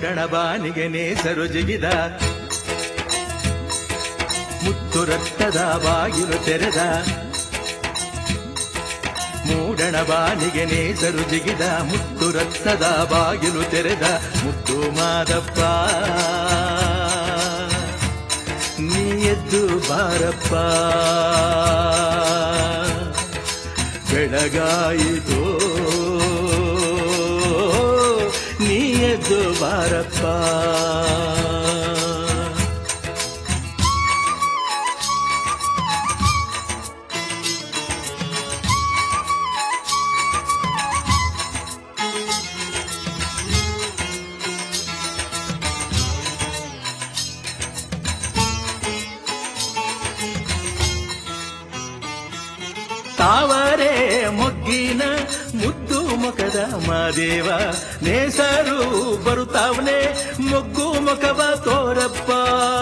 ಮೂಡಣ ಬಾನಿಗೆ ನೇಸರು ಜಿಗಿದ ಮುತ್ತು ರಕ್ತದ ಬಾಗಿಲು ತೆರೆದ ಮೂಡಣ ಬಾನಿಗೆ ನೇಸರು ಜಿಗಿದ ಮುತ್ತು ರಕ್ತದ ಬಾಗಿಲು ತೆರೆದ ಮುತ್ತು ಮಾದಪ್ಪ ನೀ ಎದ್ದು ಬಾರಪ್ಪ ಬೆಳಗಾಯಿತೋ ನೀ ಎದ್ದು ಬಾರಪ್ಪ ತಾವರೆ ಮೊಗ್ಗಿನ ಮುದ್ದು ಮುಖದ ಮಾದೇವ ನೇಸರು ಬರುತ್ತಾವನೆ ಮೊಗ್ಗು ಮುಖವ ತೋರಪ್ಪ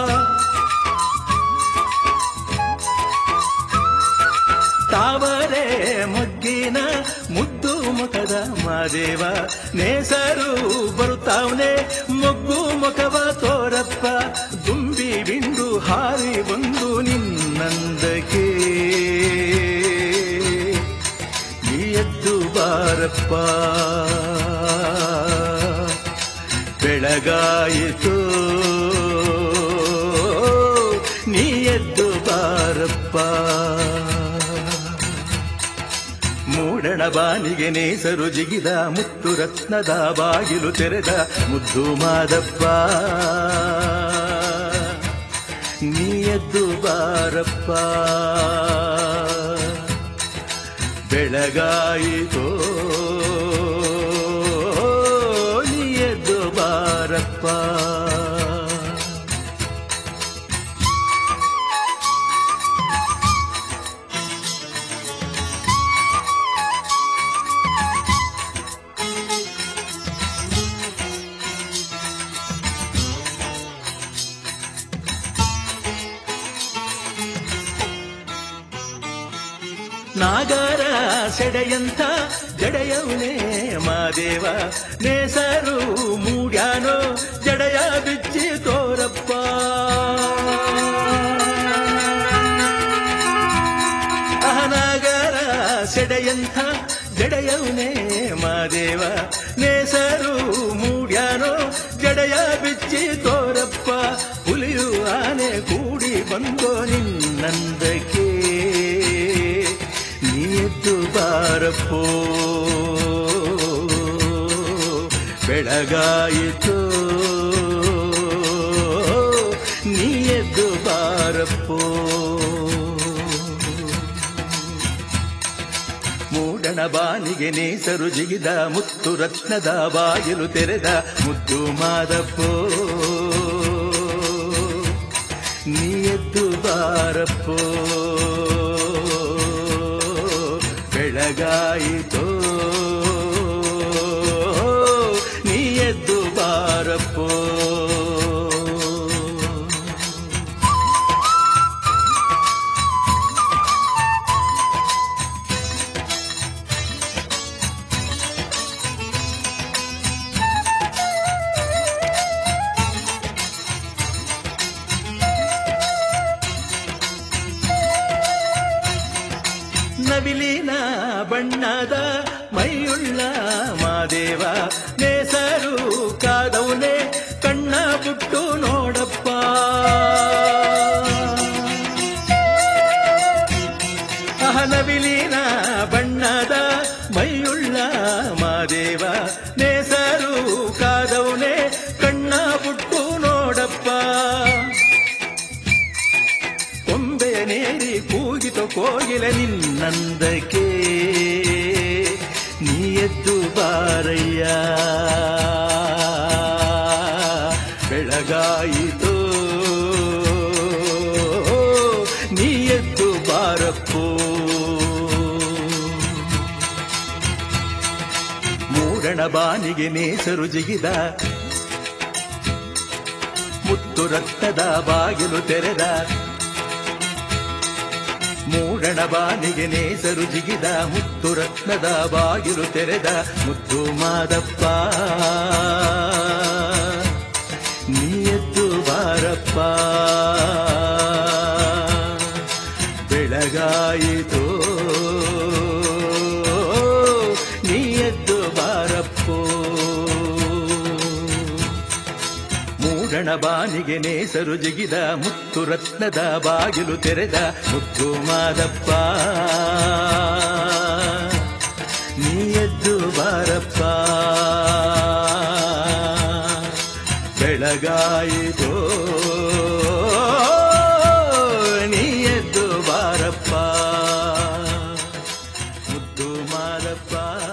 ತಾವರೆ ಮೊಗ್ಗಿನ ಮುದ್ದು ಮುಖದ ಮಾದೇವ ನೇಸರು ಬರುತ್ತಾವನೆ ಮೊಗ್ಗು ಮುಖವ ತೋರಪ್ಪ ದುಂಬಿ ಬಿಂದು ಹಾರಿ ಬಂದು ನಿನ್ನಂದಕ್ಕೆ ಎದ್ದು ಬಾರಪ್ಪ ಬೆಳಗಾಯಿತು ನೀ ಎದ್ದು ಬಾರಪ್ಪ ಮೂಡಣ ಬಾನಿಗೆ ನೇಸರು ಜಿಗಿದ ಮುತ್ತು ರತ್ನದ ಬಾಗಿಲು ತೆರೆದ ಮುದ್ದು ಮಾದಪ್ಪ ನೀ ಎದ್ದು ಬಾರಪ್ಪ ಬೆಳಗಾಯಿತೋ ನೀ ಎದ್ದು ಬಾರಪ್ಪ ನಾಗರ ಸೆಡೆಯಂಥ ಜಡೆಯವನೇ ಮಾದೇವ ನೇಸರು ಮೂಡ್ಯಾನೋ ಜಡೆಯ ಬಿಚ್ಚಿ ತೋರಪ್ಪ ನಾಗರ ಸೆಡೆಯಂಥ ಜಡೆಯವನೇ ಮಾದೇವ ನೇಸರು ಮೂಡ್ಯಾನೋ ಜಡೆಯ ಬಿಚ್ಚಿ ತೋರಪ್ಪ ಹುಲಿಯು ಆನೆ ಕೂಡಿ ಬಂದೋ ನಿನ್ನಂದಕ್ಕೆ ಎದ್ದು ಬಾರಪ್ಪೋ ಬೆಳಗಾಯಿತು ನೀ ಎದ್ದು ಬಾರಪ್ಪೋ ಮೂಡಣ ಬಾನಿಗೆ ನೇಸರು ಜಿಗಿದ ಮುತ್ತು ರತ್ನದ ಬಾಗಿಲು ತೆರೆದ ಮುದ್ದು ಮಾದಪ್ಪೋ ನೀ ಎದ್ದು ಬಾರಪ್ಪೋ ಬೆಳಗಾಯಿತೋ ನೀ ಎದ್ದು ಬಾರಪ್ಪೋ ನವಿಲಿನ ಬಣ್ಣದ ಮೈಯುಳ್ಳ ಮಾದೇವ ನೇಸರು ಕಾದವನೇ ಕಣ್ಣ ಬಿಟ್ಟು ನೋಡಪ್ಪ ನವಿಲಿನ ಬಣ್ಣದ ಮೈಯುಳ್ಳ ಮಾದೇವ ನೇಸರು ಕಾದವನೇ ಕಣ್ಣ ಬಿಟ್ಟು ನೋಡಪ್ಪ ಕೊಂಬೆಯ ನೇರಿ ಕೂಗಿತು ಕೋಗಿಲ ನಿನ್ನಂದಕ್ಕೆ ನೀ ಎದ್ದು ಬಾರಯ್ಯ ಬೆಳಗಾಯಿತು ನೀ ಎದ್ದು ಬಾರಪ್ಪೋ ಮೂಡಣ ಬಾನಿಗೆ ನೇಸರು ಜಿಗಿದ ಮುತ್ತು ರಕ್ತದ ಬಾಗಿಲು ತೆರೆದ ಮೂಡಣ ಬಾನಿಗೆ ನೇಸರು ಜಿಗಿದ ಮುತ್ತು ರತ್ನದ ಬಾಗಿಲು ತೆರೆದ ಮುದ್ದು ಮಾದಪ್ಪ ಬೆಳಗಾಯಿತೋ ನೀ ಎದ್ದು ಬಾರಪ್ಪೋ ಮೂಡಣ ಬಾನಿಗೆ ನೇಸರು ಜಿಗಿದ ಮುತ್ತು ರತ್ನದ ಬಾಗಿಲು ತೆರೆದ ಮುದ್ದು ಮಾದಪ್ಪ ನೀ ಎದ್ದು ಬಾರಪ್ಪ ಬೆಳಗಾಯಿತೋ ನೀ ಎದ್ದು ಬಾರಪ್ಪ ಮುದ್ದು ಮಾದಪ್ಪ